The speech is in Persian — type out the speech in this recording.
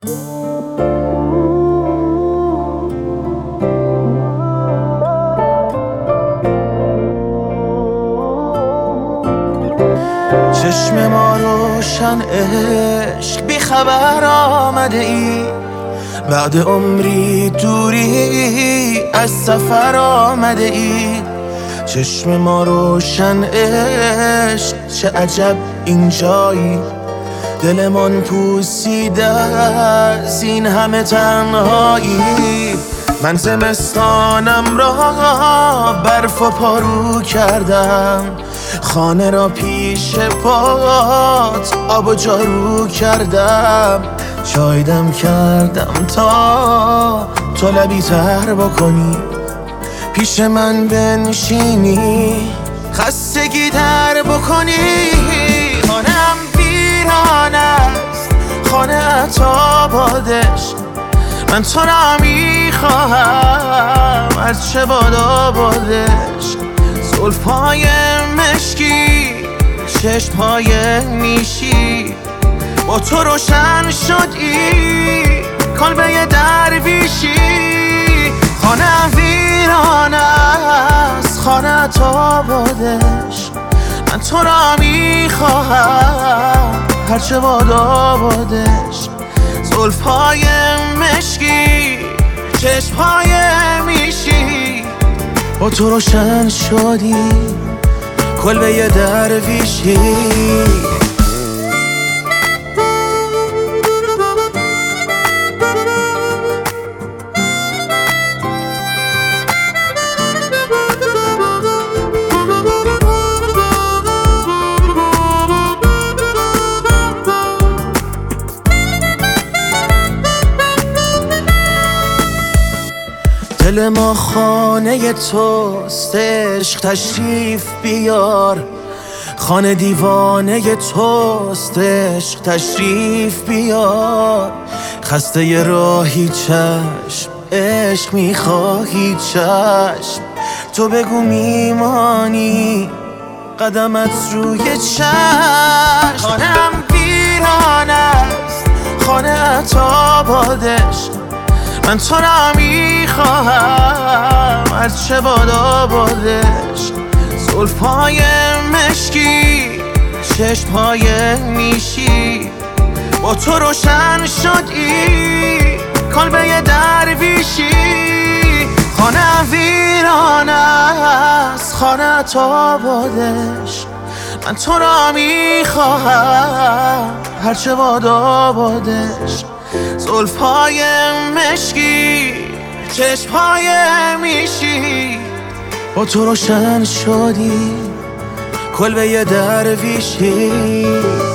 چشم ما روشن عشق بی خبر آمده ای، بعد عمری دوری از سفر آمده ای. چشم ما روشن عشق چه عجب اینجایی، دلمان پوسیده از این همه تنهایی. من زمستانم را برف و پارو کردم، خانه را پیش پات آب و جارو کردم. چای دم کردم تا تو لبی تر بکنی، پیش من بنشینی خستگی در بکنی. خانم ویران است، خانه تا بادش، من تو را میخواهم هرچه بادا بادش. زلفای مشکی، چشمهای نیشی، با تو روشن شدی کلبه درویشی. خانه ویران است، خانه تا بادش، من تو را میخواهم هرچه بادا بادش. زلفای مشکی، چشمهای میشی، با تو روشن شدی کلبه درویشی. دل ما خانه توست، عشق تشریف بیار. خانه دیوانه توست، عشق تشریف بیار. خسته ی راهی چشم، عشق میخواهی چشم، تو بگو میمانی قدمت روی چشم. خانم ویران است، خانه تا بادش، من تو را میخواهم هرچه بادا بادش. زلفای مشکی، چشمهای نیشی، با تو روشن شدی کلبه درویشی. خانه ویران است، خانه تا بادش، من تو را میخواهم هرچه بادا بادش. زلفای مشکی، چشمهای میشی، با تو روشن شدی کلبه درویشی.